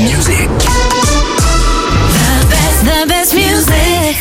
music. The best music.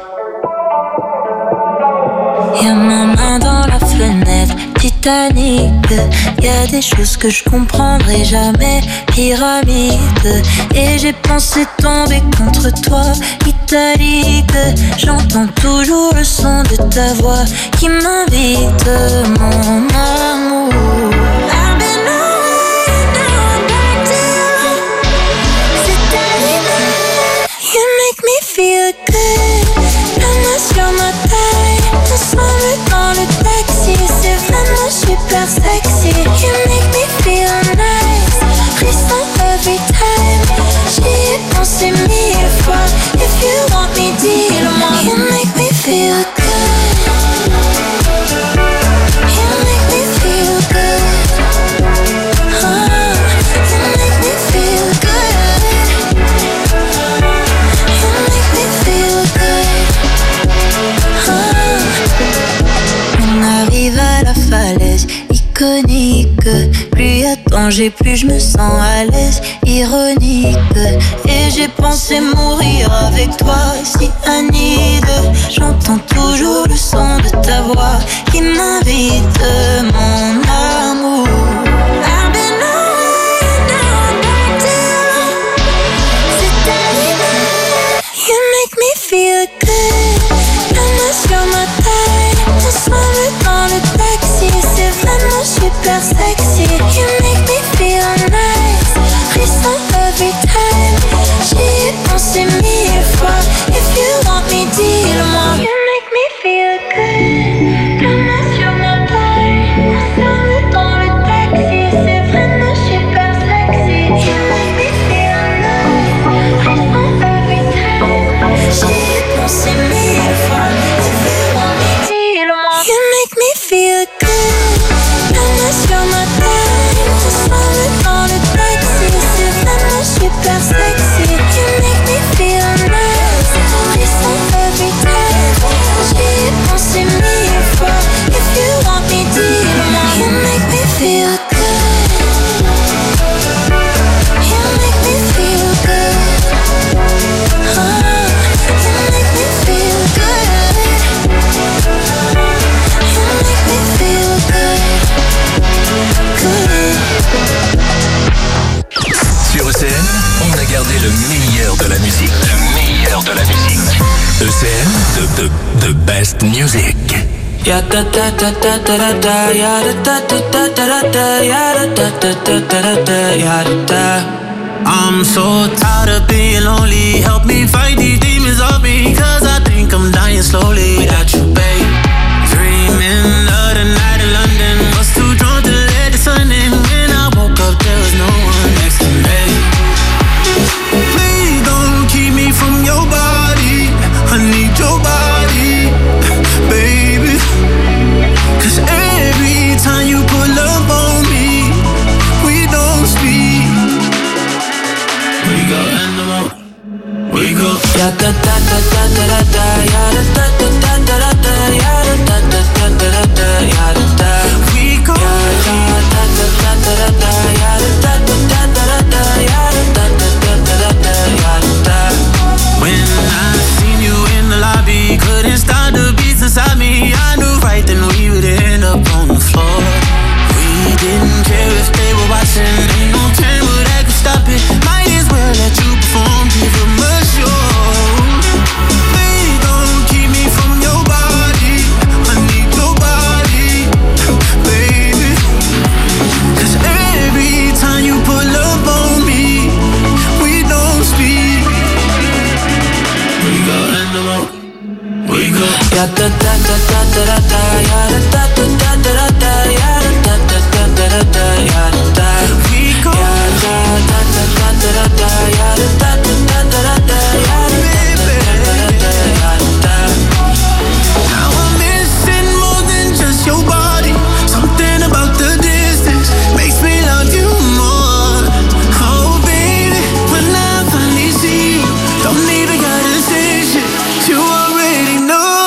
Y'a ma main dans la fenêtre, Titanic. Y'a des choses que je comprendrai jamais, pyramide. Et j'ai pensé tomber contre toi, italique. J'entends toujours le son de ta voix qui m'invite, mon amour. I've been away, now I'm back to you. C'est terminé. You make me feel good. La main sur ma taille, ensemble dans le taxi. C'est vraiment super sexy. You make me feel nice. Frisson every time. J'y ai pensé 1000 fois. If you want me, dis-le-moi. You make me feel good. You make me feel good. You make me feel good. You make me feel good. On arrive à la falaise iconique. Plus y a danger, plus je me sens à l'aise. Ironique. Et j'ai pensé mourir avec toi, cyanide. J'entends toujours le son de ta voix qui m'invite, mon amour. I've been away, now I'm back to you. C'est terminé. You make me feel good. La main sur ma taille, ensemble dans le taxi. C'est vraiment super sexy. You make me feel nice. Frisson every time. J'y ai pensé 1000 fois. If you want me, dis-le-moi. You make me feel good. La main sur ma taille, ensemble dans le taxi. C'est vraiment super sexy. You make me feel nice. Frisson every time. J'y ai pensé 1000 fois. If you want me, dis-le-moi. You make me feel good. La main sur ma taille, ensemble dans le taxi. C'est vraiment super sexy. You make me feel nice. Frisson every time. J'y ai pensé 1000 fois. If you want me, dis-le-moi. You make me feel good. You make me feel good. You make me feel good. You make me feel good. Sur ECN, on a gardé le meilleur de la musique. Le meilleur de la musique. ECN, the best music. Ya da da da da da da, ya da da da da da, ya da da da da da, ya da. I'm so tired of being lonely. Help me fight these demons off me, 'cause I think I'm dying slowly without you, babe. Dreaming of the night in London, was too drunk to let the sun in. When I woke up, there was no one next to me. Please don't keep me from your body. I need your body, baby. 'Cause every time you pull up on me, we don't speak. We go animal. We go. Ya da da da da da da, ya da da da da da, ya da da da da da, ya da. We go. Ya da da da da da, ya da da da da, ya da da da, ya da. When I seen you in the lobby, couldn't stop the beats inside me. I knew right then we would end up on the floor. We didn't care if they were watching. Ain't no camera that could stop it. Might as well let you perform, give them a show. Please don't keep me from your body. I need your body, baby. 'Cause every time you pull up on me, we don't speak. We go animal. We go. Ya da da da da da da, ya da da da da da, ya da da da da, ya da. We go. Ya da da da da da, ya da da da da, ya da da. Now I'm missing more than just your body. Something about the distance makes me love you more. Oh baby, when I finally see you, don't even gotta say shit. You already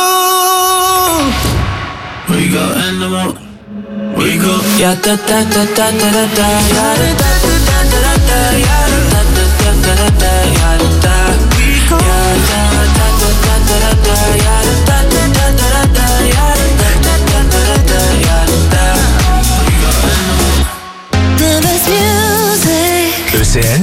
know. We go animal. We go. Ya da da da da da da, ya da da da da da, ya da da da ECN.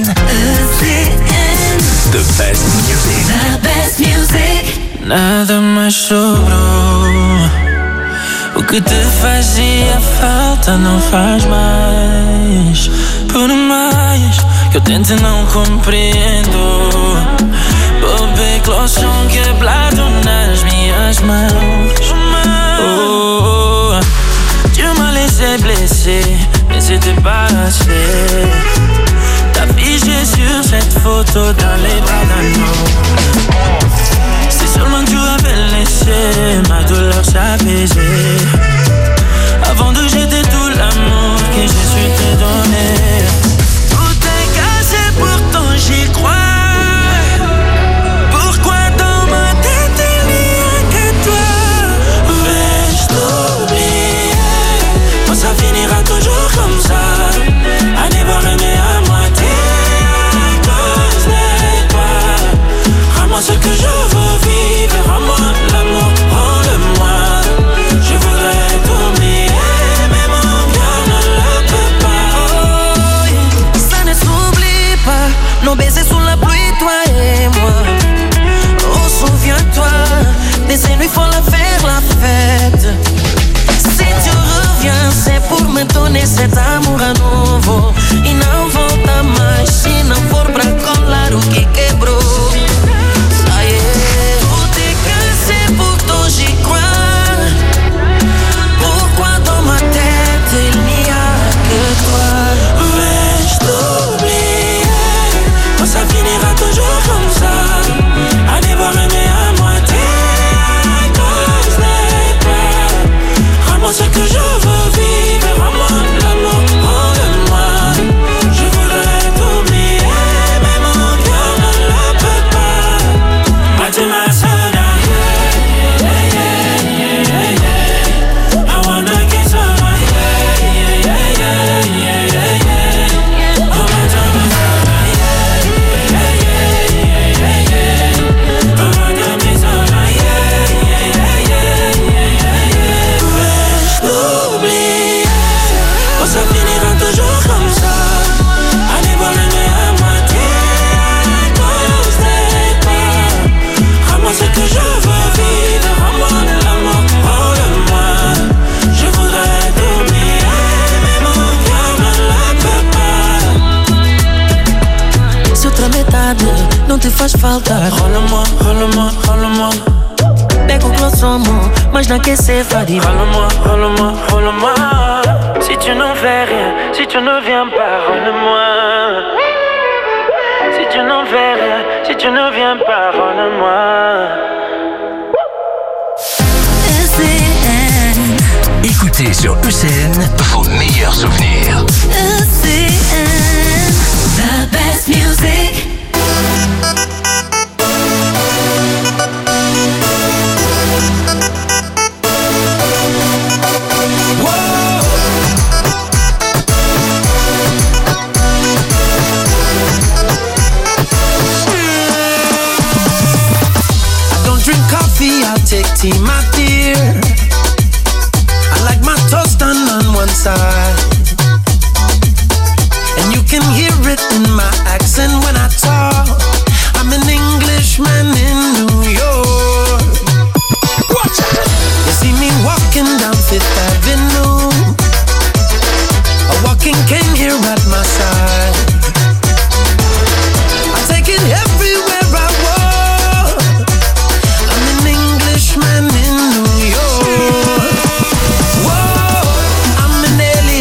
The best music. The best music. Nada mais sobrou. O que te fazia falta não faz mais. Por mais que eu tente não compreendo. Bobé clochon quebrado nas minhas mãos. Oh, tu m'as laissé blessé, mais c'était pas assez. T'as figé sur cette photo dans les bras d'un homme. Si seulement tu avais laissé ma douleur s'apaiser avant de jeter tout l'amour que j'ai su te donner. Tout est cassé, pourtant j'y crois. Pourquoi dans ma tête il n'y a que toi? Vais-je t'oublier? Moi ça finira toujours comme ça. À devoir aimer à moitié à cause de toi. Rends-moi ce que je veux vivre, rends-moi l'amour, rends-le-moi. Je voudrais t'oublier, mais mon cœur ne le peut pas. Oh, yeah. Ça ne s'oublie pas, nos baisers sous la pluie, toi et moi. Oh, souviens-toi, des nuits faut la faire la fête. Si tu reviens, c'est pour me donner cet amour à nouveau. E não volta mais se não for pra colar o que quebrou. Tout est cassé, pourtant j'y crois. Pourquoi dans ma tête il n'y a que toi? Vais-je t'oublier? Moi ça finira toujours comme ça. À devoir aimer à moitié à cause de toi. Rends-moi ce que je veux vivre, rends-moi l'amour, rends-le-moi. Je voudrais t'oublier, mais mon cœur ne le peut pas. Moitié ma soda, yeah, yeah, yeah, yeah. I wanna get some, yeah, yeah, yeah, yeah, yeah, yeah. Oh, moitié ma soda, yeah, yeah, yeah, yeah, yeah. Oh, moitié ma soda, yeah, yeah, yeah, yeah, yeah. Vais-je t'oublier? Oh, ça finira toujours comme ça. À devoir aimer à moitié à cause de toi. Rends-moi ce que je veux vivre, rends-moi l'amour, rends-le-moi. Je voudrais t'oublier, mais mon cœur ne le peut pas. Se outra metade não te faz falta, rola-moi, rola-moi, rola-moi. Pega o glossomo, mas não quer ser fadiga. Rola-moi, rola-moi, rola-moi. Si tu n'en fais rien, si tu ne viens pas, rola-moi. Si tu n'en fais rien, si tu ne viens pas, rola-moi. ECN. Écoutez sur ECN vos meilleurs souvenirs. ECN. The best music. I'll take tea, my dear. I like my toast done on one side. And you can hear it in my accent when I talk. I'm an Englishman in New York. Watch out! You see me walking down Fifth Avenue, a walking cane here at my side. I take it everywhere I walk. I'm an Englishman in New York. Whoa, I'm an alien.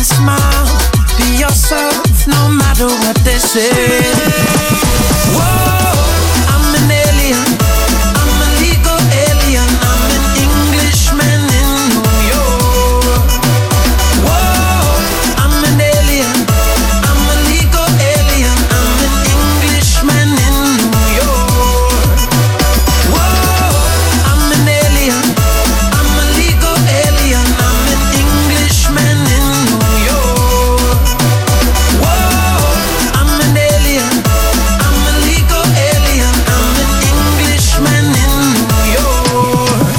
smile. Be yourself, no matter what they say. Whoa, I'm an alien. I'm a legal alien. I'm an Englishman in New York. Whoa, I'm an alien. I'm a legal alien. I'm an Englishman in New York. Whoa, I'm an alien. I'm a legal alien. I'm an Englishman in New York. Whoa, I'm an alien. I'm a legal alien. I'm an Englishman in New York.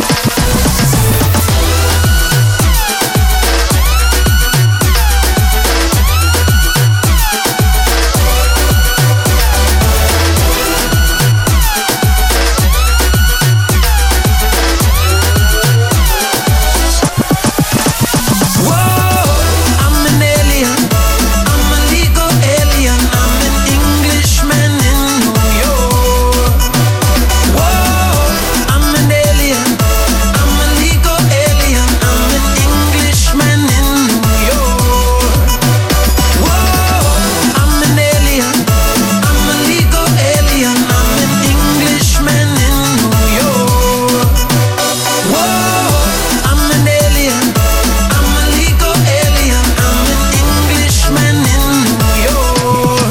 Whoa, I'm an alien. I'm a legal alien. I'm an Englishman in New York. Whoa, I'm an alien. I'm a legal alien. I'm an Englishman in New York. Whoa, I'm an alien. I'm a legal alien. I'm an Englishman in New York. Whoa, I'm an alien. I'm a legal alien. I'm an Englishman in New York.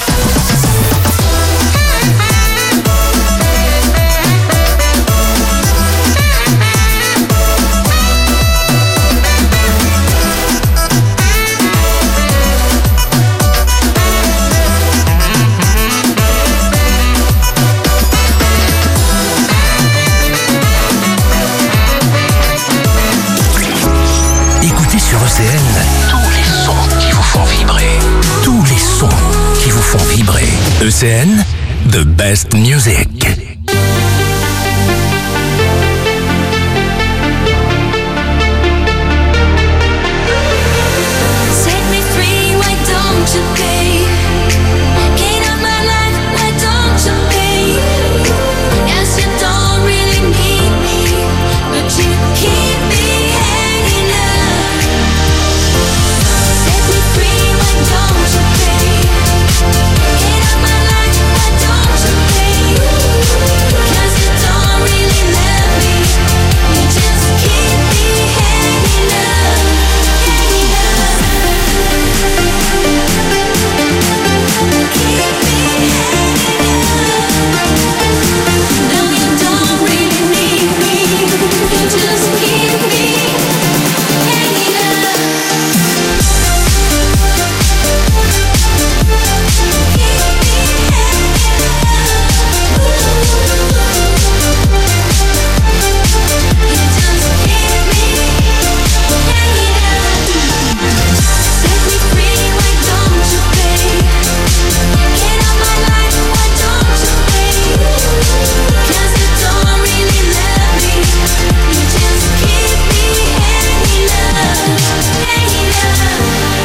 Écoutez sur ECN tous les sons qui vous font vibrer. Tous les sons qui vous font vibrer. ECN, the best music. Set me free, why don't you pay? Get out my life, why don't you pay? Yes, you don't really need me, but you keep me hanging up. Set me free, why don't you pay? Get out my life, why don't you pay? 'Cause you don't really love me, you just keep me hanging up, hanging up. Keep me hanging up. No, you don't really need me, you just keep me hanging up. Set me free, why don't you pay? Get out my life, why don't you pay? 'Cause you don't really love me, you just keep me hanging up, hanging up.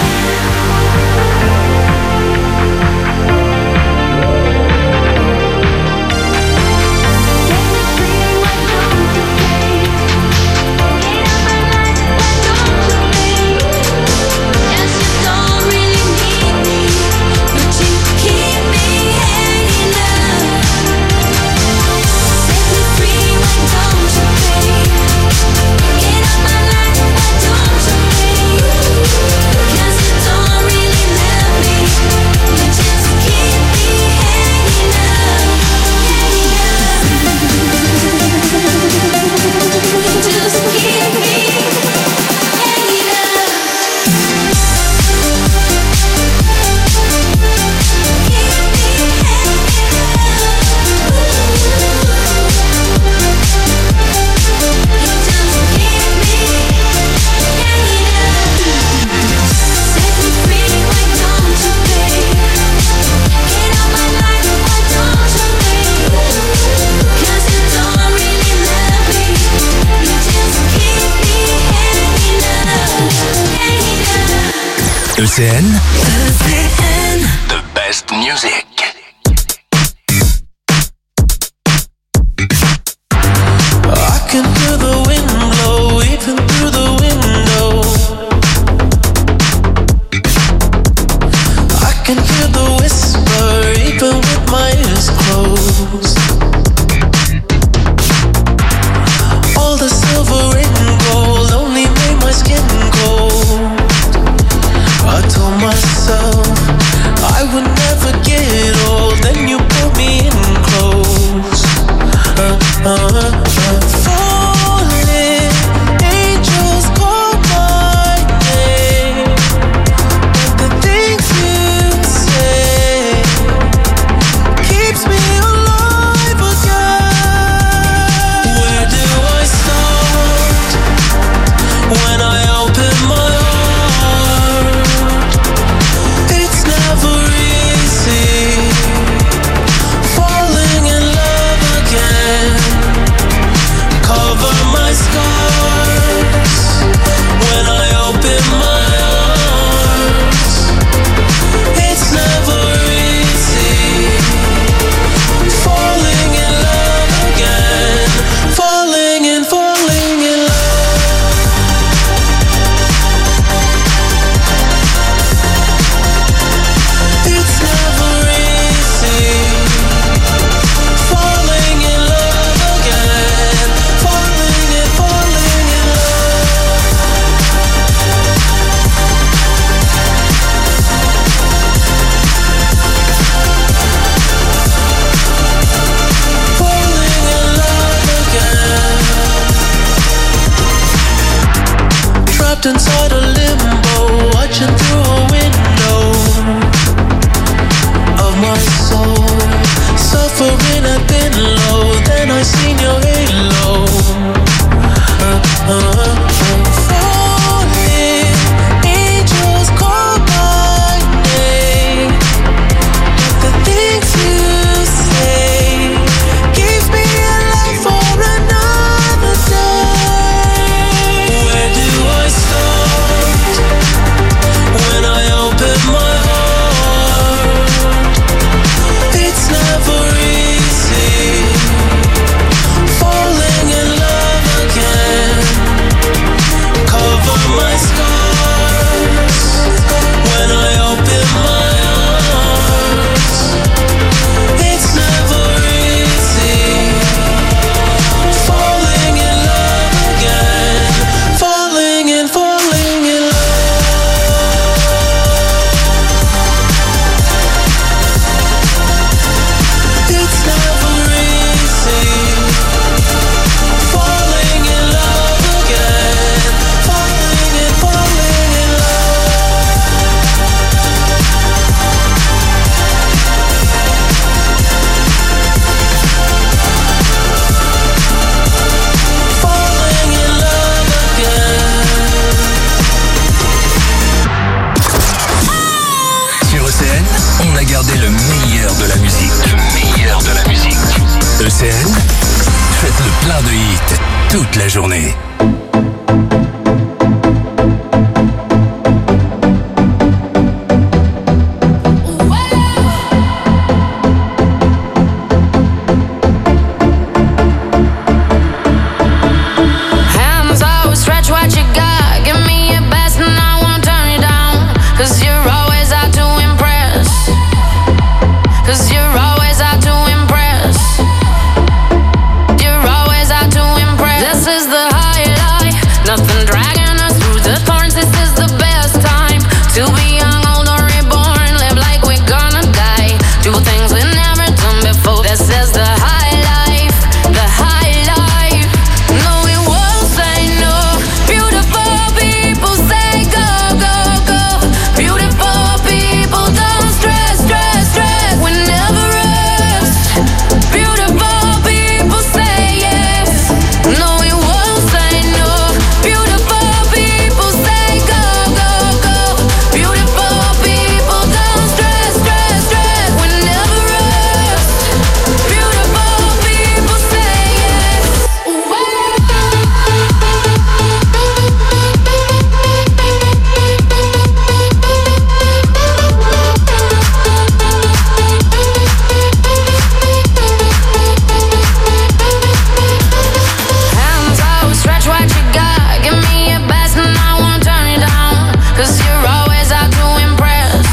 Yes, you don't really need me, but you keep me hanging up. Set me free, why don't you pay? Get out my life, why don't you pay? 'Cause you don't really love me, you just keep me hanging up, hanging up. You just keep me hanging up. ECN, the best music. I can hear the wind blow even through the window. trapped inside a limbo, watching through a window of my soul, suffering at thin low. Then I seen your halo. Falling, angels call my name, but the things you say keeps me alive for another day. Where do I start when I open my heart? It's never easy falling in love again. Cover my scars when I open my arms. It's never easy falling in love again. Falling in love. It's never easy falling in love again. Falling in love. Falling in love again. Sur ECN, on a gardé le meilleur de la musique. Le meilleur de la musique. ECN, faites le plein de hits toute la journée. Hands out, stretch what you got. Give me your best and I won't turn you down. 'Cause you're always out to impress. 'Cause you're always out to impress. You're always out to impress. This is the high life. Nothing dragging us through the thorns. This is the best time to be young, old or reborn. Live like we're gonna die. Do things we've never done before. This is the high life. The high life. No, we won't say no. Beautiful people say go, go, go. Beautiful people don't stress, stress, stress. We never rest. Beautiful people say yes. No, we won't say no. Beautiful people say go, go, go. Beautiful people don't stress, stress, stress. We never rest. Beautiful people say yes. Hands out, stretch what you got. Give me your best and I won't turn you down. 'Cause you're always out to impress.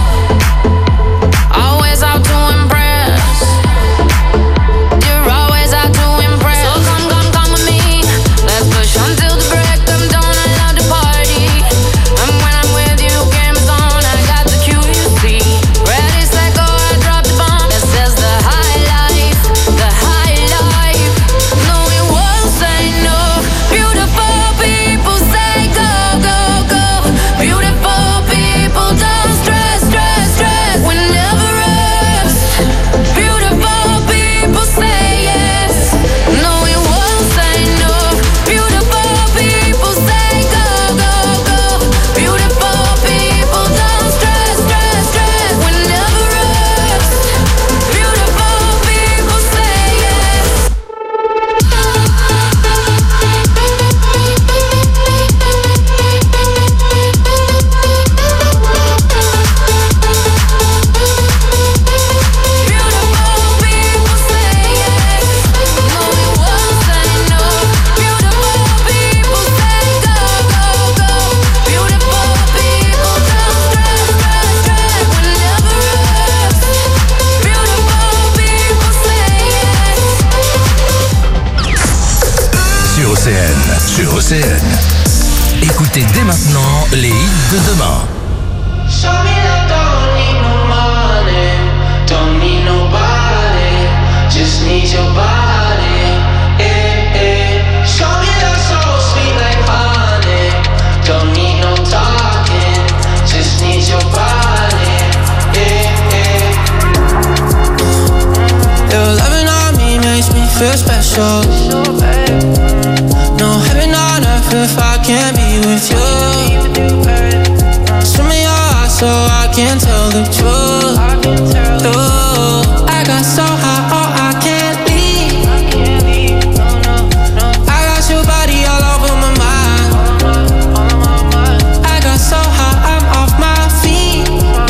Always out to impress. You're always out to impress. So come with me. Let's push until the break of dawn. I love to party. And when I'm with you, game is on. I got the cue, you see. Ready, set, go, I drop the bomb. This is the high life. The high life. No, we won't say no. Beautiful people say go, go, go. Beautiful people don't stress, stress, stress. We never rest. Beautiful people say yes. No, we won't say no. Beautiful people say go, go, go. Beautiful people don't stress, stress, stress. We never rest. Beautiful people say yes. Beautiful people say yes. No, we won't say no. Beautiful people say go, go, go. Beautiful people don't stress, stress, stress. We never rest. Beautiful people say yes. Sur ECN, sur ECN. Écoutez dès maintenant les hits de demain. Show me that don't need no money, don't need nobody, just need your body. Show me that so sweet like honey, don't sure. No heaven on earth if I can't be with you. Swim in your eyes so I can tell the truth. I got so high, oh I can't leave. I got your body all over my mind. I got so high, I'm off my feet.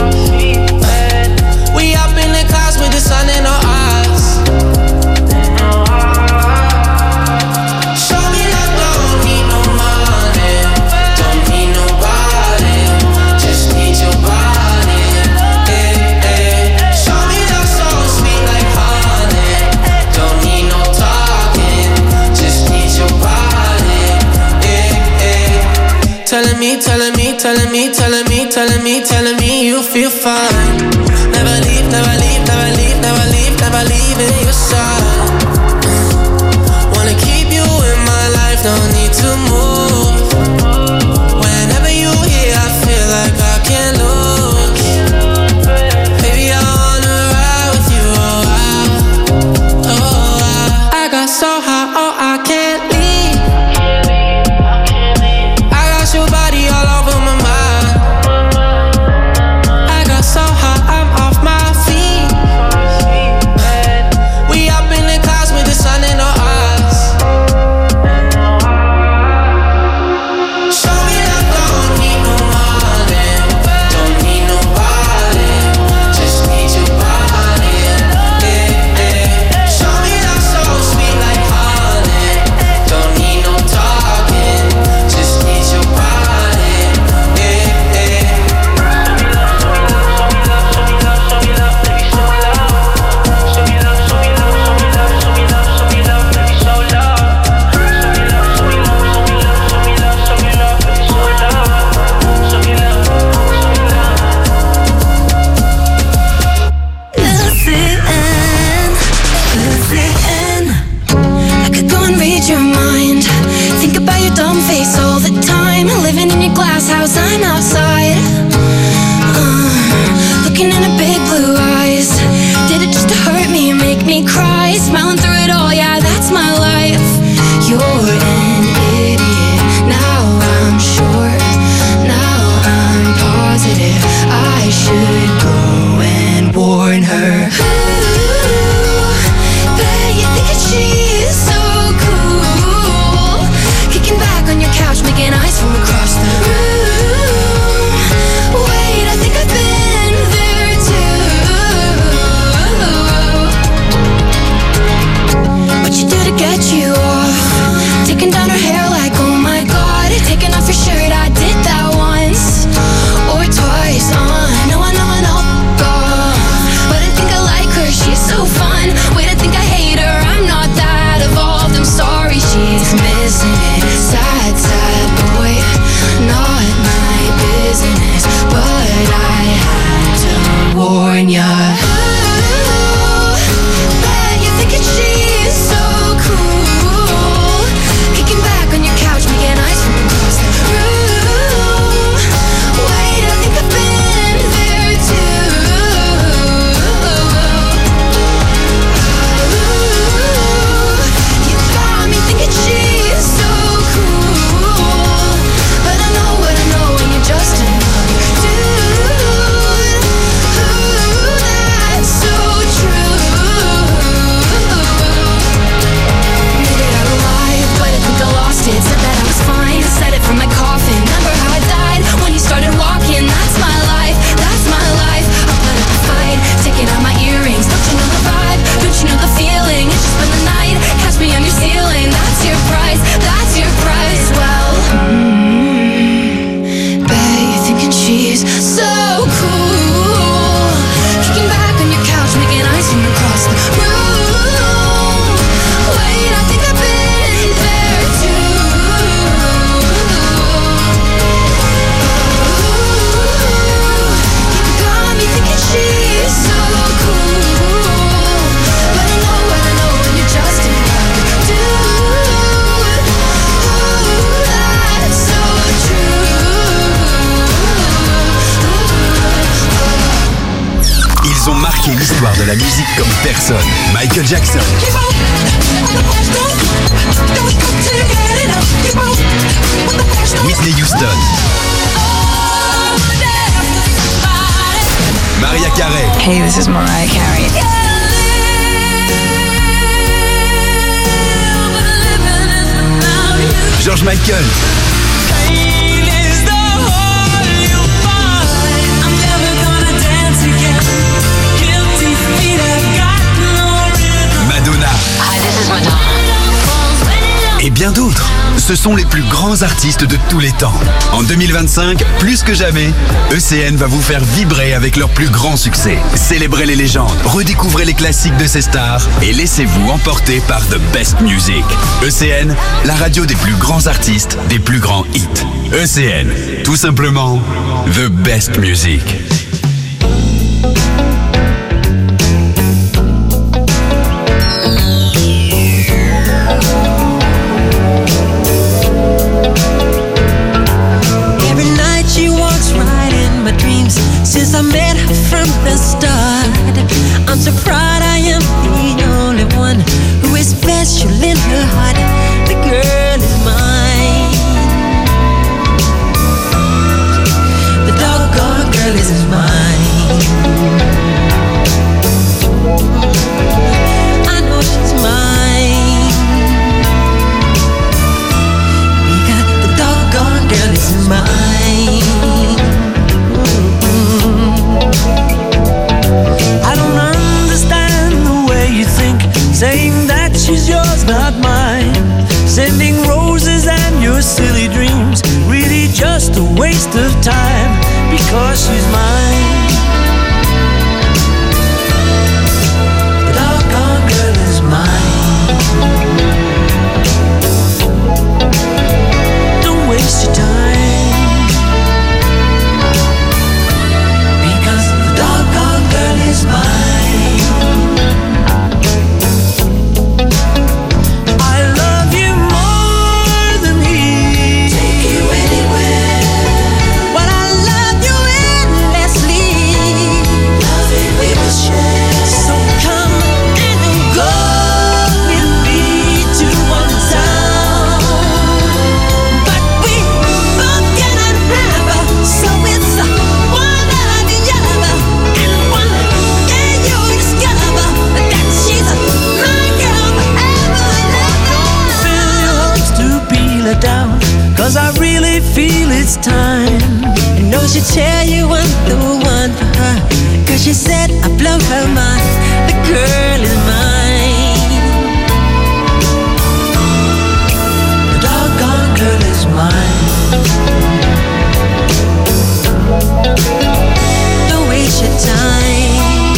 We up in the clouds with the sun in our eyes. Show me that don't need no money, don't need nobody, just need your body. Show me that so sweet like honey, don't need no talking, just need your body. Telling me, telling me, telling me, telling me, telling me, telling me you feel fine. Never leave, never leave, never leave, never leave, never leave in your side. Wanna keep you in my life, don't need to move. Whenever you here, I feel like I can't lose. Baby, I wanna ride with you, I got so high, oh I can't leave. I got your body all over my mind. I got so high, I'm off my feet. We up in the clouds with the sun in our eyes. Show me that don't need no money, don't need nobody, just need your body. Show me that so sweet like honey, don't need no talking, just need your body. Listen, I could go and read your mind. Think about your dumb face all the time. Living in your glass house, I'm outside. Looking in her big blue eyes. Did it just to hurt me and make me cry? Smiling through it all, yeah, that's my life. You're an idiot, now I'm sure. Now I'm positive I should go and warn her. Bet you think that she is so cool. Kicking back on your couch, making eyes from across the room. marqué l'histoire de la musique comme personne. Michael Jackson, Whitney Houston, Mariah Carey, Hey, this is Mariah Carey. George Michael, Madonna. Hi, this is Madonna. Et bien d'autres. Ce sont les plus grands artistes de tous les temps. En 2025, plus que jamais, ECN va vous faire vibrer avec leurs plus grands succès. Célébrez les légendes, redécouvrez les classiques de ces stars et laissez-vous emporter par The Best Music. ECN, la radio des plus grands artistes, des plus grands hits. ECN, tout simplement, The Best Music. Since I met her from the start, I'm so proud I am the only one who is special in her heart. The girl is mine. The doggone girl is mine. I know she's mine. Because the doggone girl is mine. I don't understand the way you think, saying that she's yours, not mine. Sending roses and your silly dreams, really just a waste of time, because she's mine. The doggone girl is mine. Don't waste your time. Is mine. I love you more than he. Take you anywhere. But I love you endlessly. Love it we will share. So come and go with me to one town. But we both cannot have, so it's one or the other. And one. Down, 'cause I really feel it's time. I know she'll tell you I'm the one for her, 'cause she said I blow her mind. The girl is mine. The doggone girl is mine. Don't waste your time,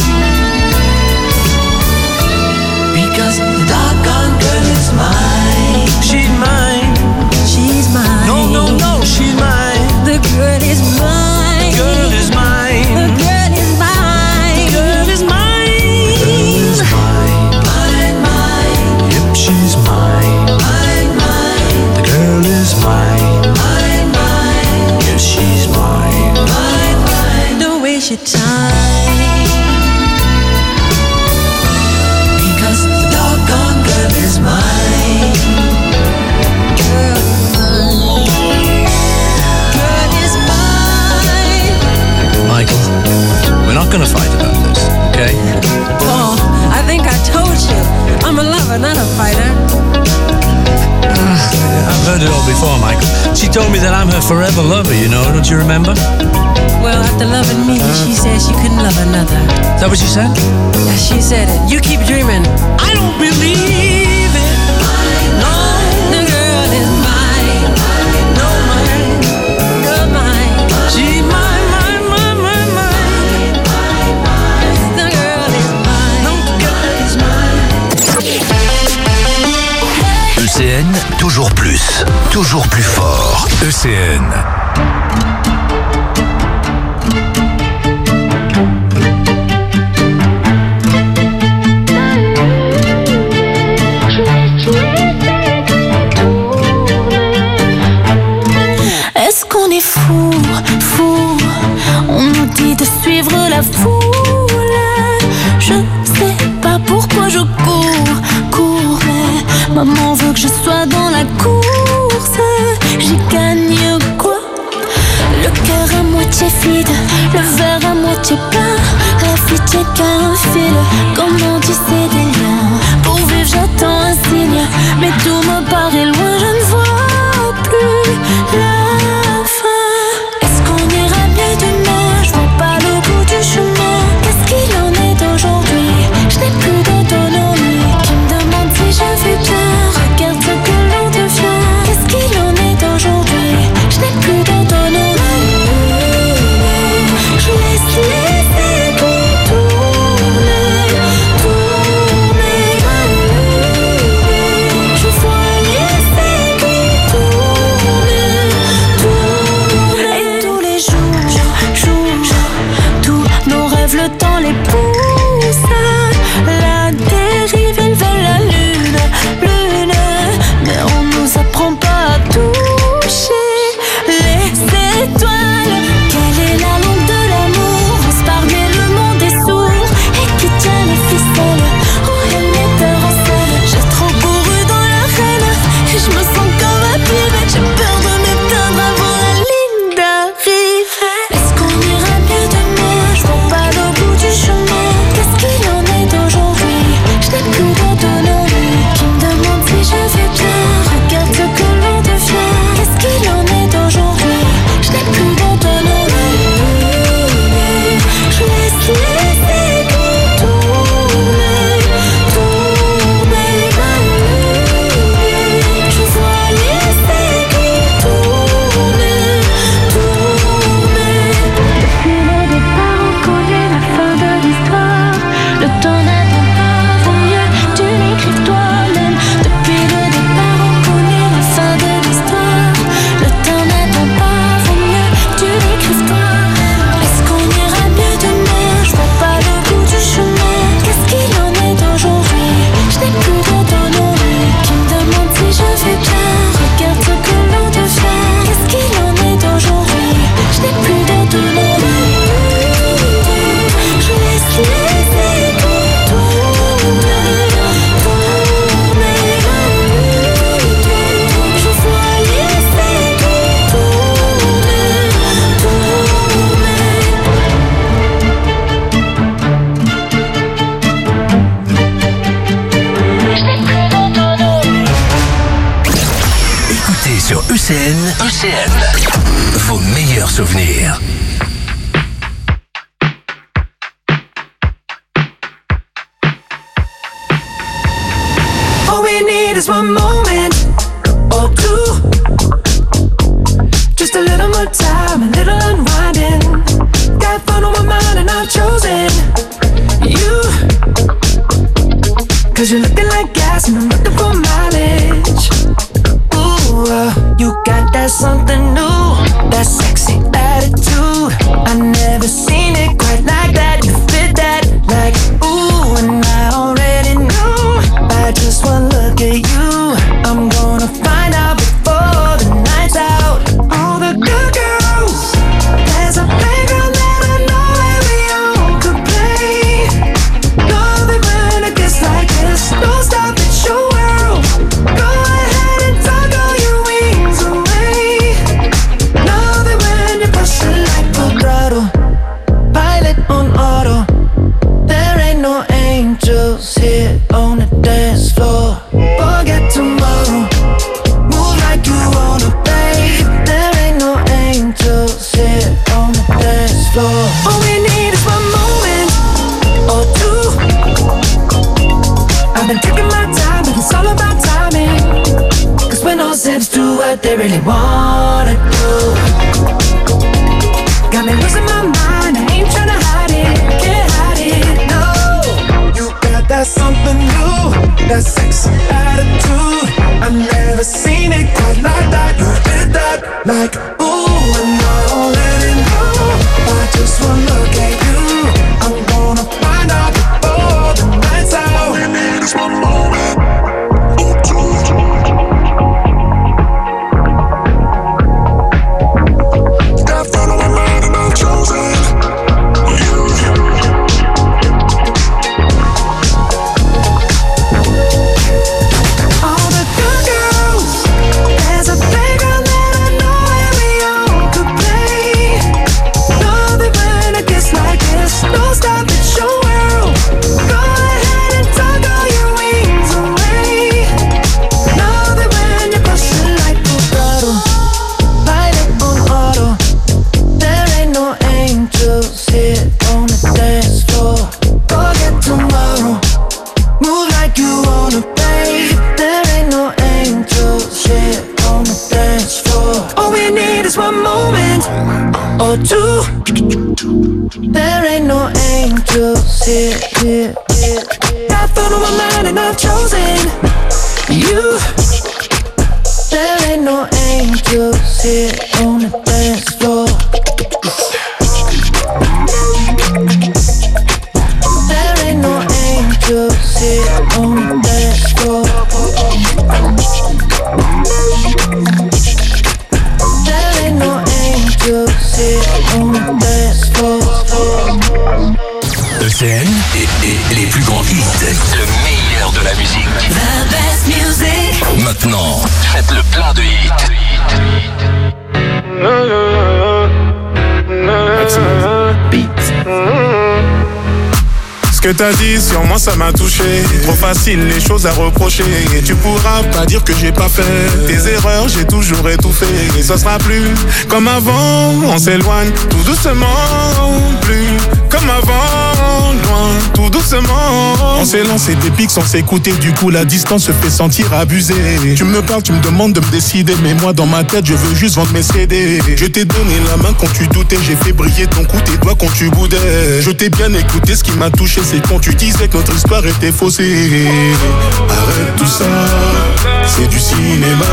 because the doggone girl is mine. She's mine. She's mine. No, no, no, she's mine. The girl is mine. The girl is mine. The girl is mine. The girl is mine. The girl is mine. Mine, mine. Yep, she's mine. Mine, mine. The girl is mine. Mine, mine. Yes, she's mine. Mine, mine. Don't waste your time, because the doggone girl is mine. Michael, we're not gonna fight about this, okay? Oh, I think I told you. I'm a lover, not a fighter. I've heard it all before, Michael. She told me that I'm her forever lover, you know, don't you remember? Well, after loving me, she said she couldn't love another. Is that what she said? Yeah, she said it. You keep dreaming. I don't believe it. No, the girl is mine. No, mine. You're mine. She's mine, mine, mine, mine, mine. The girl is mine. No, the girl is mine. ECN, toujours plus fort. ECN. Est-ce qu'on est fou, fou? On nous dit de suivre la foule, cœur à moitié vide, le verre à moitié plein. La vie tient qu'à un fil, comment tisser des liens. Pour vivre j'attends un signe, mais tout me paraît loin, je ne vois plus la fin. Est-ce qu'on ira mieux demain? Je vois pas le bout du chemin. Qu'est-ce qu'il en est d'aujourd'hui? Je n'ai plus d'autonomie. Qui me demande si je vais bien? Regarde ce que l'on devient. Qu'est-ce qu'il en est d'aujourd'hui? Je n'ai plus d'autonomie. Je laisse les secondes tourner, tourner. Je vois les secondes tourner, tourner. Et tous les jours, tous nos rêves, le temps les pousse à la dérive, ils veulent la lune. Mais on nous apprend pas à toucher les étoiles. Quelle est la langue de l'amour? On se parle mais le monde est sourd. Et qui tient les ficelles? Oh, elle metteur en scène. J'ai trop couru dans l'arène et je me sens comme un pivot. J'ai peur de m'éteindre avant la ligne d'arrivée. Est-ce qu'on ira mieux demain? Je vois pas le bout du chemin. Qu'est-ce qu'il en est d'aujourd'hui? Je n'ai plus d'autonomie. Qui me demande si je vais bien? Regarde ce que l'on devient. Qu'est-ce qu'il en est d'aujourd'hui? Je n'ai plus d'autonomie. Je laisse les secondes tourner, tourner. Je vois les secondes tourner, tourner. Depuis le départ, on connaît la fin de l'histoire. Le temps n'attend pas, vaut mieux que tu l'écrives toi-même. Depuis le départ, on connaît la fin de l'histoire. Le temps n'attend pas, vaut mieux que tu l'écrives toi-même. Est-ce qu'on ira mieux demain? Je vois pas le bout du chemin. Qu'est-ce qu'il en est d'aujourd'hui? Je n'ai plus d'autonomie. Qui me demande si je vais bien? Regarde ce que l'on devient. Qu'est-ce qu'il en est d'aujourd'hui? Je n'ai plus d'autonomie. Je laisse les secondes tourner, tourner. Je vois les secondes tourner, tourner. Écoutez sur ECN, vos meilleurs souvenirs. All we need is one moment or two. Just a little more time, a little unwinding. Got fun on my mind and I've chosen you. Cause you're looking like gas and I'm looking for mileage. Ooh, you got that something new, that sexy attitude. I never seen it quite like that. You fit that like ooh, and I already knew by just one look at you. I'm gonna find out before the night's out. All the good girls, there's a playground that I know every could play. Love it when it gets like this. Don't stop, it's your world. Go ahead and tuck all your wings away. Love it when you push it like full throttle. Pilot on auto. There ain't no angels here on the dance floor. Forget tomorrow. Move like you wanna, babe. There ain't no angels here on the dance floor. All we need is one moment or two. I've been taking my time, but it's all about timing. Cause when those hips do what they really wanna do, got me losing my mind, I ain't tryna hide it, can't hide it, no. You got that something new, that sexy attitude. I've never seen it quite like that. You did that like ooh, and I already know by just one look at you. I'm gonna find out before the night's out. All we need is one moment or two. go to. There ain't no angels here. I thought of my mind and I've chosen you. There ain't no angels here on the dance floor. There ain't no angels here on the dance floor. There ain't no angels here on the dance floor. ECN et les plus grands hits. Le meilleur de la musique. The best music. Maintenant, faites le plein de hits. Ce que t'as dit sur moi ça m'a touché. Trop facile les choses à reprocher. Et tu pourras pas dire que j'ai pas fait tes erreurs, j'ai toujours étouffé. Et ça sera plus comme avant. On s'éloigne tout doucement. Plus comme avant, loin, tout doucement. On s'est lancé des pics sans s'écouter. Du coup la distance se fait sentir abusée. Tu me parles, tu me demandes de me décider. Mais moi dans ma tête je veux juste vendre mes CD. Je t'ai donné la main quand tu doutais. J'ai fait briller ton cou, tes doigts quand tu boudais. Je t'ai bien écouté, ce qui m'a touché c'est quand tu disais que notre histoire était faussée. Arrête tout ça, c'est du cinéma.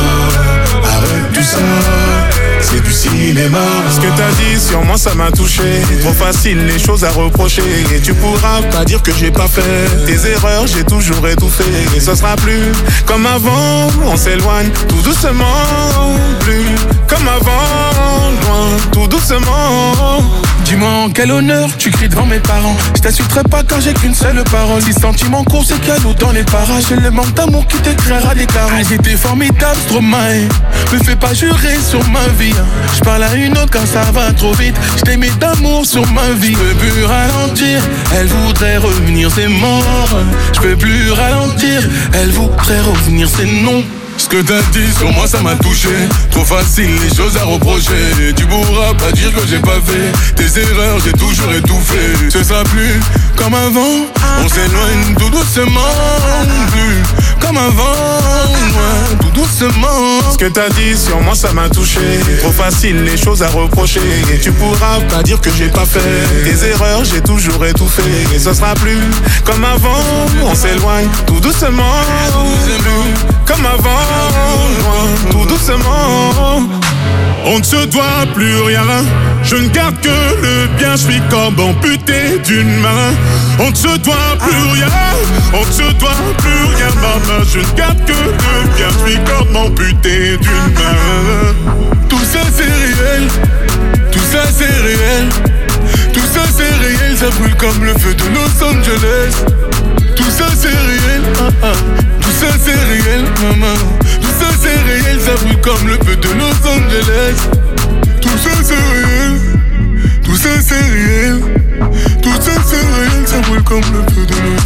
Arrête tout ça, c'est du cinéma. Ce que t'as dit sur moi ça m'a touché. Trop facile les choses à reprocher. Et tu pourras pas dire que j'ai pas fait tes erreurs, j'ai toujours étouffé. Et ça sera plus comme avant. On s'éloigne tout doucement. Plus comme avant, loin, tout doucement. Dis-moi en quel honneur tu cries devant mes parents. Je t'insulterai pas car j'ai qu'une seule parole. Si sentiments courts c'est cadeau dans les parages. C'est le manque d'amour qui t'éclairera les carreaux. J'étais formidable, Stromae. Me fais pas jurer sur ma vie. Je parle à une autre quand ça va trop vite. Je t'aimais d'amour sur ma vie. Je peux plus ralentir, elle voudrait revenir, c'est mort. Je peux plus ralentir, elle voudrait revenir, c'est non. Ce que t'as dit sur moi ça m'a touché. Trop facile les choses à reprocher. Tu pourras pas dire que j'ai pas fait tes erreurs, j'ai toujours étouffé. Ce sera plus comme avant. On s'éloigne tout doucement. Plus comme avant, ouais, tout doucement. Ce que t'as dit sur moi ça m'a touché. Trop facile les choses à reprocher. Et tu pourras pas dire que j'ai pas fait tes erreurs, j'ai toujours étouffé. Et ce sera plus comme avant. On s'éloigne tout doucement. Plus comme avant, loin, tout doucement. On ne se doit plus rien. Je ne garde que le bien. Je suis comme amputé d'une main. On ne se doit plus rien. On ne se doit plus rien, maman. Je ne garde que le bien. Je suis comme amputé d'une main. Tout ça c'est réel. Tout ça c'est réel. Tout ça c'est réel. Ça brûle comme le feu de Los Angeles. Tout ça c'est réel. Tout ça c'est réel, maman. Tout ça c'est réel, ça brûle comme le feu de Los Angeles. Tout ça c'est réel. Tout ça c'est réel. Tout ça c'est réel, ça brûle comme le feu de Los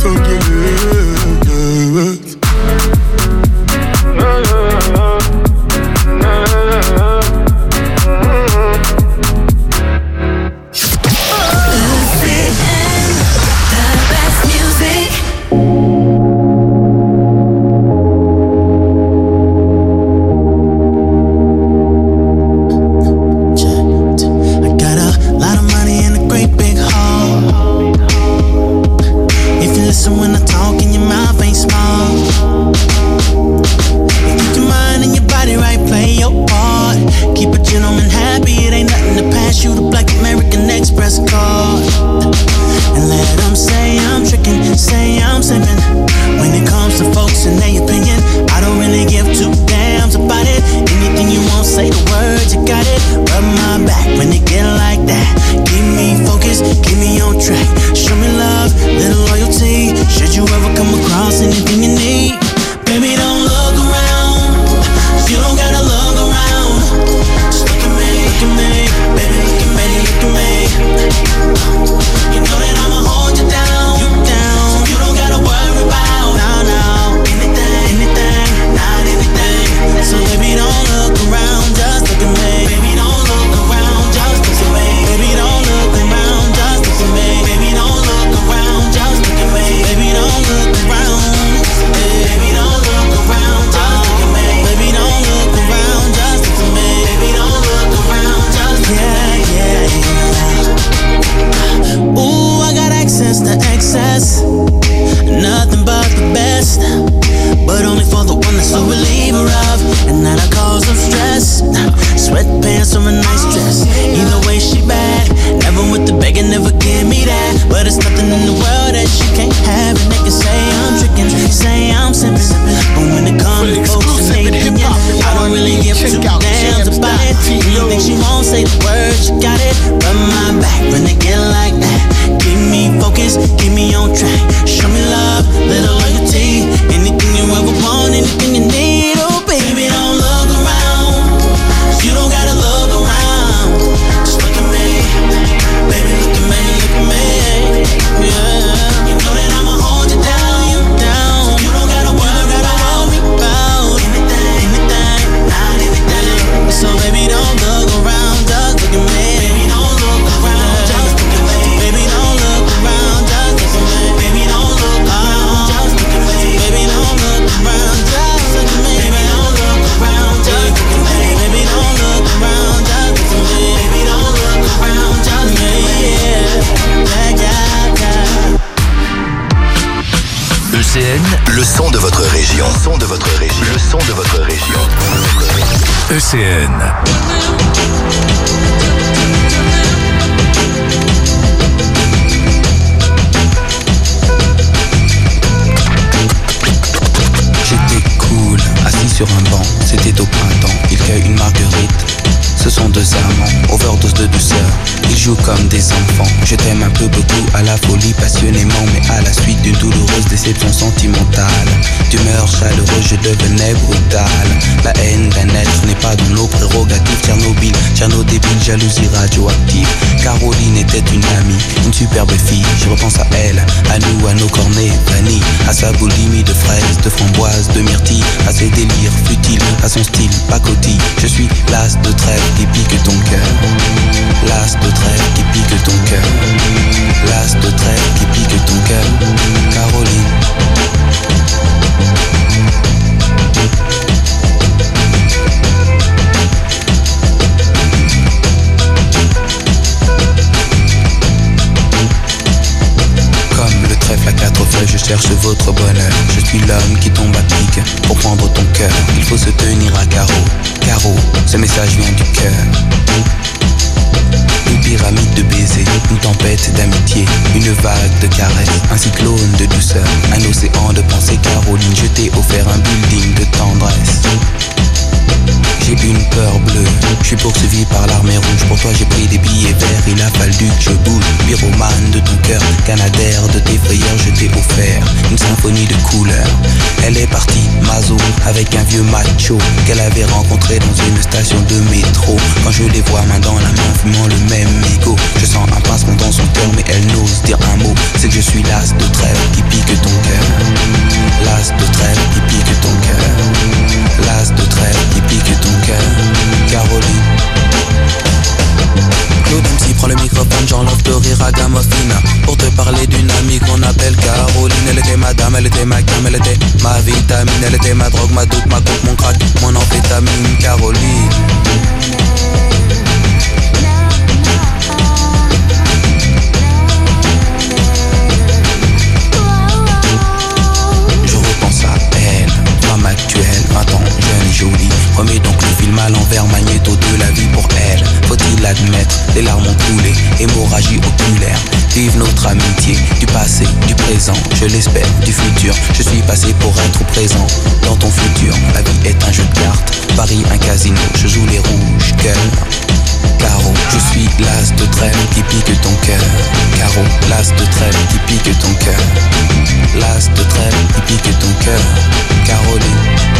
Angeles. When I talk bitch, you got it. Run my back, run again like that. Keep me focused, keep me on track. Show me love, little loyalty. Anything you ever want, anything you need. Oh baby, don't look around. You don't gotta look around. Just look at me, baby, look at me, look at me. Yeah, you know that I'ma hold you down, you down. You don't gotta worry about anything, not anything. So baby, don't look around, just look at me. Baby, don't look around, just look at me. Baby, don't look around, just look at me. Baby, don't look around, just look at me. Baby, don't look around, just look at me. Baby, don't look around, just look at me. Baby, don't look around, just look at me. Baby, don't look around, just look at me. ECN, le son de votre région. Le son de votre région. Le son de votre région. ECN. J'étais cool, assis sur un banc, c'était au printemps, il cueille une marguerite. Ce sont deux amants, overdose de douceur, ils jouent comme des enfants. Je t'aime un peu beaucoup, à la folie passionnément, mais à la suite d'une douloureuse déception sentimentale. D'humeur chaleureuse, je devenais brutal. La haine d'un être n'est pas dans nos prérogatives. Tchernobyl, débile, jalousie radioactive. Caroline était une amie, une superbe fille. Je repense à elle, à nous, à nos cornets vanille, à sa boulimie de fraises, de framboises, de myrtilles, à ses délires futiles, à son style pacotille. Je suis l'as de trêve qui pique ton cœur. L'as de trêve qui pique ton cœur. L'as de trêve qui pique ton cœur. Caroline. Comme le trèfle à quatre feuilles, je cherche votre bonheur. Je suis l'homme qui tombe à pic pour prendre ton cœur. Il faut se tenir à carreau. Carreau, ce message vient du cœur. Une pyramide de baisers, une tempête d'amitié, une vague de caresses, un cyclone de douceur, un océan de pensée. Caroline, je t'ai offert un building de tendresse. J'ai une peur bleue, je suis poursuivi par l'armée rouge. Pour toi j'ai pris des billets verts, il a fallu que je bouge. Pyromane de ton cœur, canadair de tes frayeurs. Je t'ai offert une symphonie de couleurs. Elle est partie, Mazo, avec un vieux macho qu'elle avait rencontré dans une station de métro. Quand je les vois main dans la main, fumant le même mégot, je sens un pincement dans son cœur, mais elle n'ose dire un mot. C'est que je suis l'as de trêve qui pique ton cœur. L'as de trêve qui pique ton cœur. L'as de trêve qui pique ton cœur. Caroline. Claude MC prend le microphone, j'enlève de rire à Gamophine pour te parler d'une amie qu'on appelle Caroline. Elle était ma dame, elle était ma gamme, elle était ma vitamine. Elle était ma drogue, ma doute, ma coupe, mon crack, mon amphétamine. Caroline. Je repense à elle, femme actuelle, 20 ans, jeune et jolie. Remets donc le film à l'envers, magnéto de la vie pour elle. Faut-il l'admettre, les larmes ont coulé, hémorragie oculaire. Vive notre amitié, du passé, du présent, je l'espère, du futur. Je suis passé pour être présent dans ton futur. La vie est un jeu de cartes, Paris un casino, je joue les rouges, cœur. Caro, je suis l'as de trêve qui pique ton cœur. Caro, l'as de trêve qui pique ton cœur. L'as de trêve qui pique ton cœur. Caroline.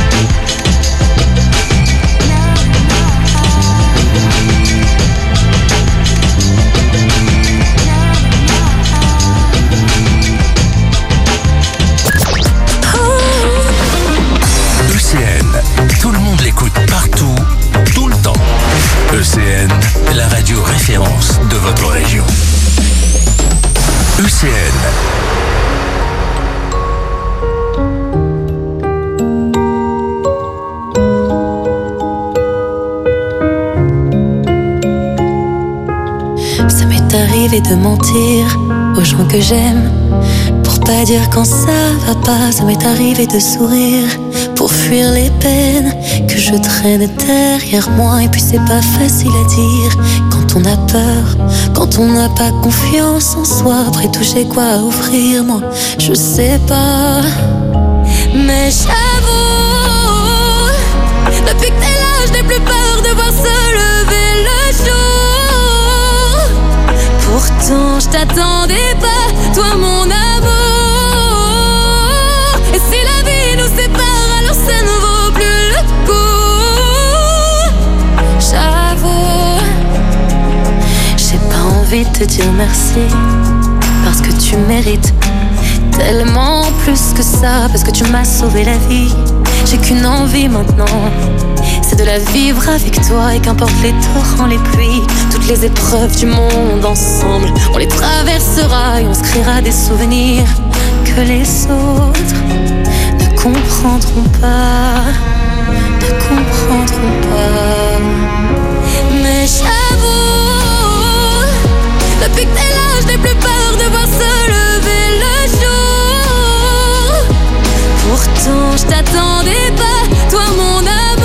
ECN, tout le monde l'écoute partout, tout le temps. ECN, la radio référence de votre région. ECN. Ça m'est arrivé de mentir aux gens que j'aime pour pas dire quand ça va pas. Ça m'est arrivé de sourire pour fuir les peines que je traîne derrière moi. Et puis c'est pas facile à dire quand on a peur, quand on n'a pas confiance en soi. Après tout j'ai quoi à offrir, moi je sais pas. Mais j'avoue, depuis que t'es là je n'ai plus peur de voir se lever le jour. je t'attendais pas, toi mon amour. Et si la vie nous sépare, alors ça ne vaut plus le coup. J'avoue, j'ai pas envie de te dire merci, parce que tu mérites tellement plus que ça, parce que tu m'as sauvé la vie. J'ai qu'une envie maintenant, c'est de la vivre avec toi. Et qu'importe les torrents, les pluies, toutes les épreuves du monde ensemble, on les traversera et on se créera des souvenirs que les autres ne comprendront pas, ne comprendront pas. Mais j'avoue, depuis que t'es là, je n'ai plus peur de voir se lever le jour. Pourtant je t'attendais pas, toi mon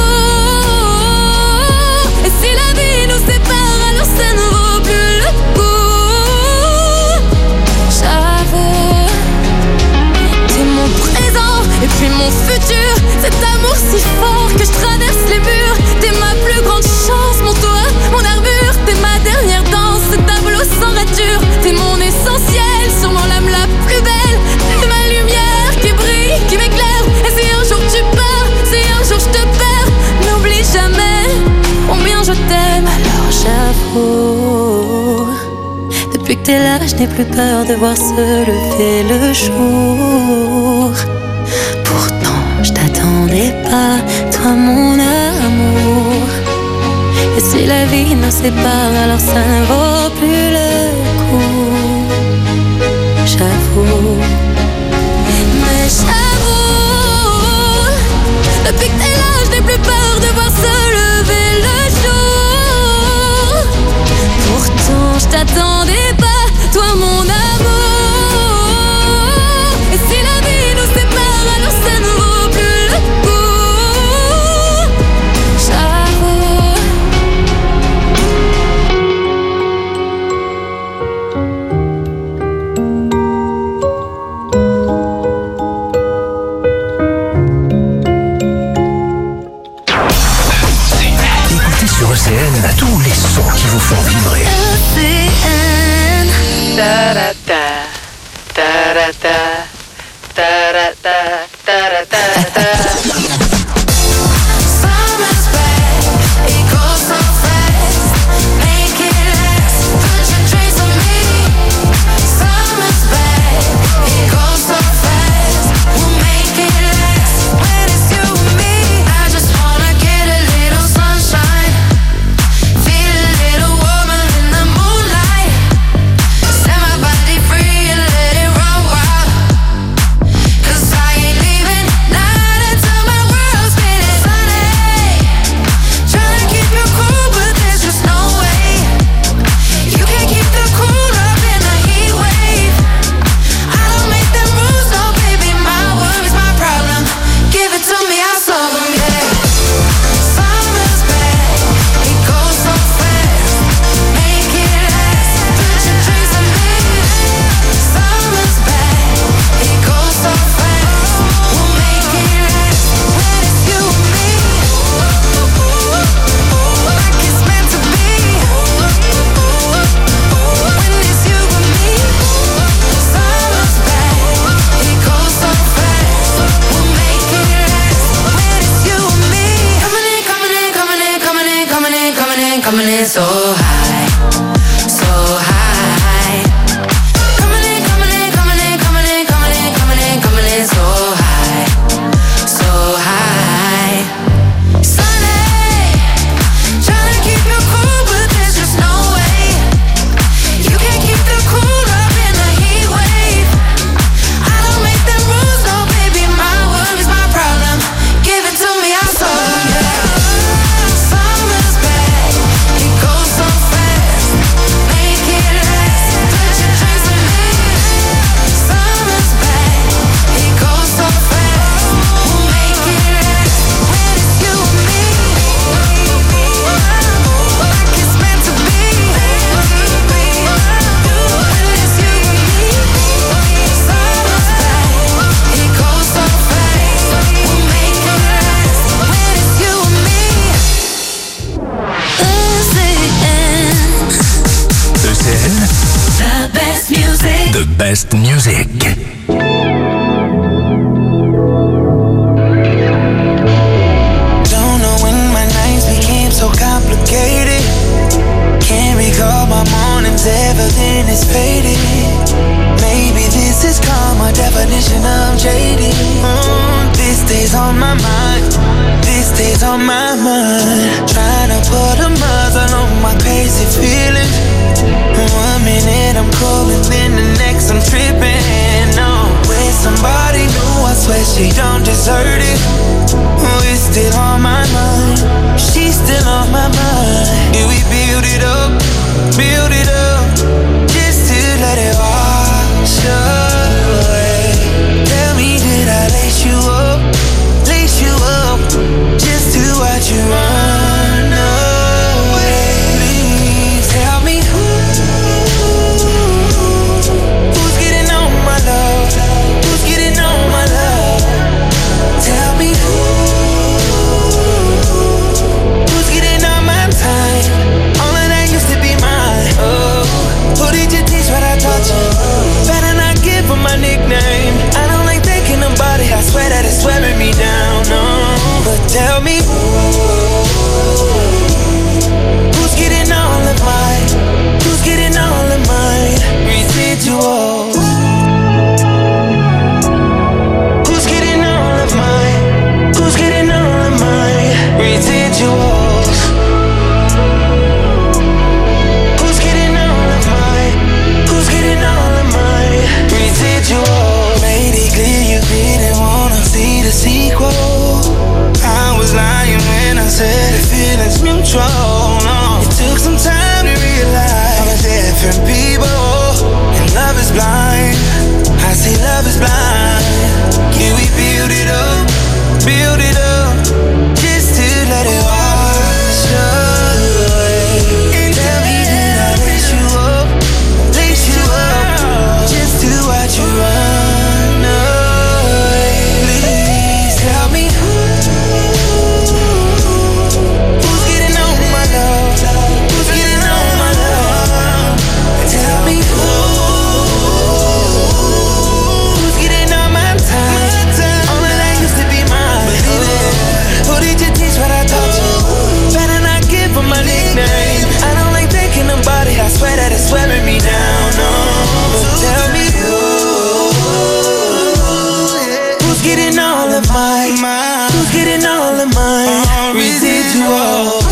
amour. Et si la vie nous sépare, alors ça ne vaut plus le coup. J'avoue, t'es mon présent et puis mon futur. Cet amour si fort que je traverse les murs. T'es ma plus grande chance, mon toit, mon armure. T'es ma dernière danse, ce tableau sans rature. T'es mon essentiel, sûrement l'âme la plus belle. T'es ma lumière qui brille, qui m'éclaire. Et si un jour tu pars, si un jour je te perds, n'oublie jamais combien je t'aime. Alors j'avoue, depuis que t'es là, je n'ai plus peur de voir se lever le jour. Pourtant je t'attendais pas, toi mon amour. Et si la vie nous sépare, alors ça ne vaut plus le coup. J'avoue, mais j'avoue, depuis que t'es là, je n'ai plus peur de voir se lever le jour. Pourtant je t'attendais pas, toi mon amour. Et si la vie nous sépare, alors ça ne vaut plus le coup. J'avoue. Écoutez sur ECN tous les sons qui vous font vibrer. ECN. Ta-ra-ta, ta-ra-ta, ta-ra-ta, ta-ra-ta-ta. Summer's back, it goes so fast. Make it last, put your trace on me. Summer's back, it goes so fast. We'll make it last when it's you and me. I just wanna get a little sunshine, feel a little warmer in the moonlight. Set my body free and let it run wild. 'Cause I ain't leaving, not until my best music. Don't know when my nights became so complicated. Can't recall my mornings, everything is faded. Maybe this is called my definition of jaded. This stays on my mind, this stays on my mind. Trying to put a muzzle on my crazy feelings. 1 minute I'm cool and then the next I'm tripping. No, with somebody new, I swear she don't deserve it. It's still on my mind, she's still on my mind. Do we build it up, just to let it wash away? Tell me, did I lace you up, just to watch you run away? Please tell me who's getting on my love, who's getting on my love? Tell me who's getting on my time? All of that used to be mine. Oh, who did you teach what I taught you? Better not give her my nickname. I don't like thinking about it, I swear that it's wearing me down. No, but tell me who's getting all of mine, who's getting all of mine residuals? Who's getting all of mine, who's getting all of mine residuals? Who's getting all of mine, who's getting all of mine residuals? Made it clear you didn't wanna see the sequel. I was lying when I said the feeling's mutual. No, it took some time to realize I'm different people, and love is blind. I say love is blind. Can we build it up, just to let it wash away? And tell me, did I lace you up, just to watch you run away? Please tell me who's getting on my love, who's getting on my love? Tell me who's getting on my time? All of that used to be mine. Who did you teach what I taught you? Better not give her my nickname. I don't like thinking about it, I swear that it's wearing me down. No, but tell me who's getting all of mine, who's getting all of mine residuals?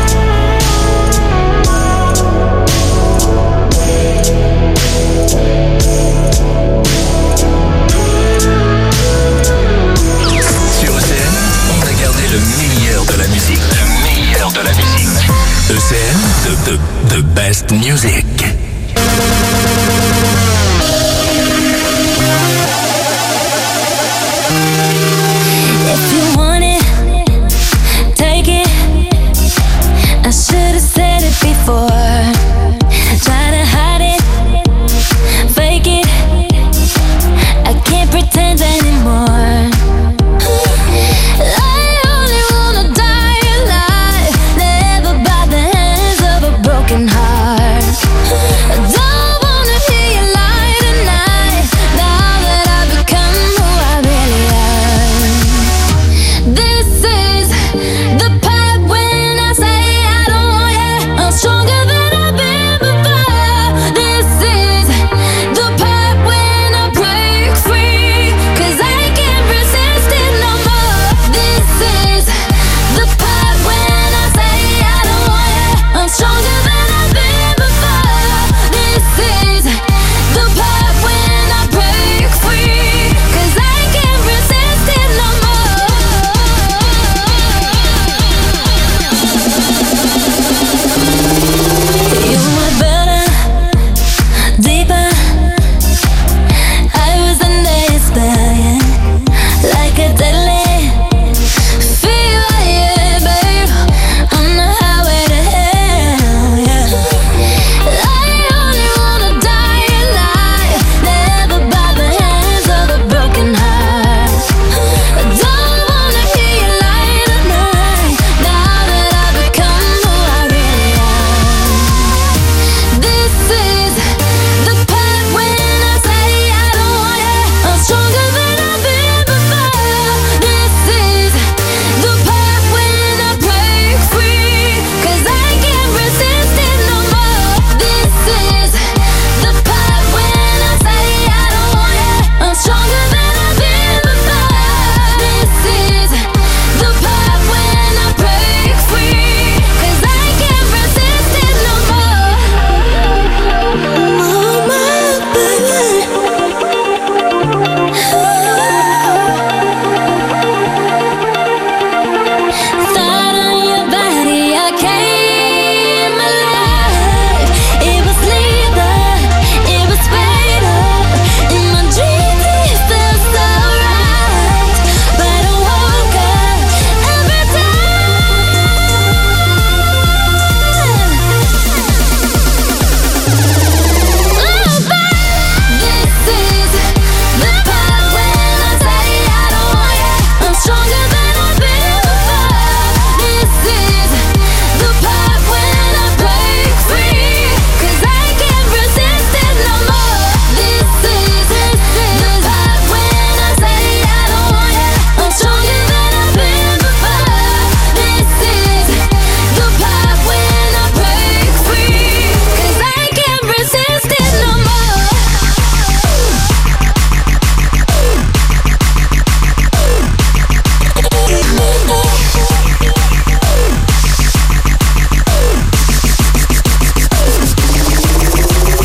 Sur ECN, on a gardé le meilleur de la musique. Le meilleur de la musique. ECN, the best music. If you want it, take it. I should've said it before.